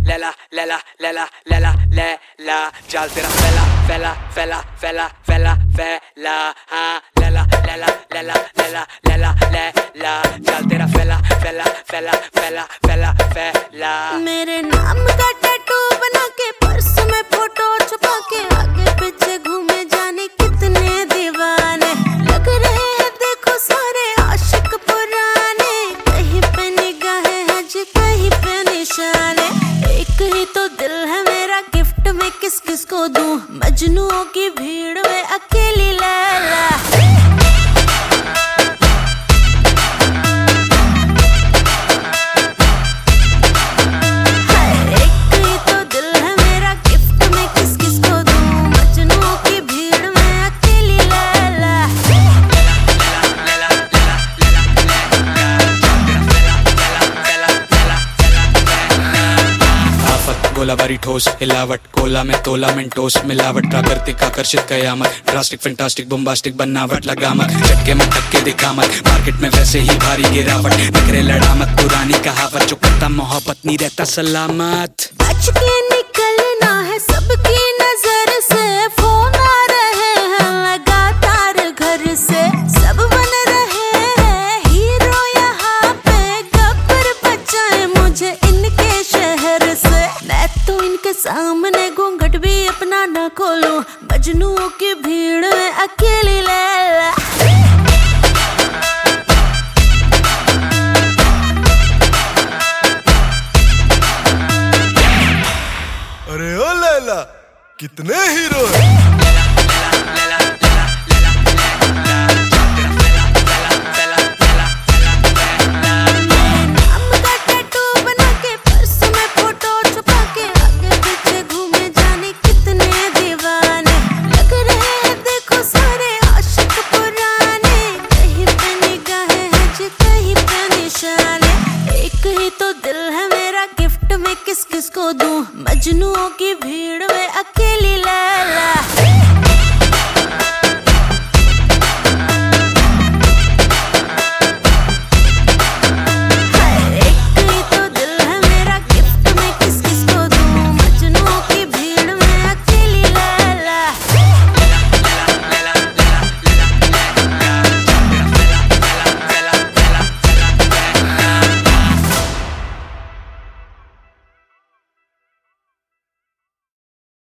लैला लैला लैला लैला लैला जाल तेरा फैला फैला फैला फैला फैला फैला हाँ लैला लैला लैला लैला लैला लैला जाल तेरा फैला फैला फैला फैला फैला फैला। मेरे नाम का टैटू बना के पर्स में फोटो छुपा के आगे पीछे घूमे जाने कितने दीवाने लग रहे हैं देखो सारे आशिक पुराने। कहीं पे निगाहें हैं जी कहीं पे निशाने। एक ही तो दिल है मेरा गिफ्ट में किस किस को दूं। मजनुओं की भीड़ में अकेली लैला। गोलाबारी ठोस हिलावट कोला में तोला मेंटोस मिलावट प्राकृतिक आकर्षित कयामत ड्रास्टिक फैंटास्टिक बम्बास्टिक बनावट लगामत झटके में धक्के दिखामत मार्केट में वैसे ही भारी गिरावट नखरे लड़ामत पुरानी कहावत जो करता मोहब्बत नहीं रहता सलामत। बच के निकलना है सबकी नजर से फोन आ रहे हैं लगातार घर से सब बन रहे हैं हीरो यहाँ पे गब्बर बचाए मुझे इनके शहर से। मैं तो इनके सामने घूंघट भी अपना न खोलूं मजनुओं की भीड़ में अकेली लैला। अरे ओ लैला कितने हीरो हैं। एक ही तो दिल है मेरा गिफ्ट में किस किस को दूं। मजनुओं की भीड़ में अकेली लैला।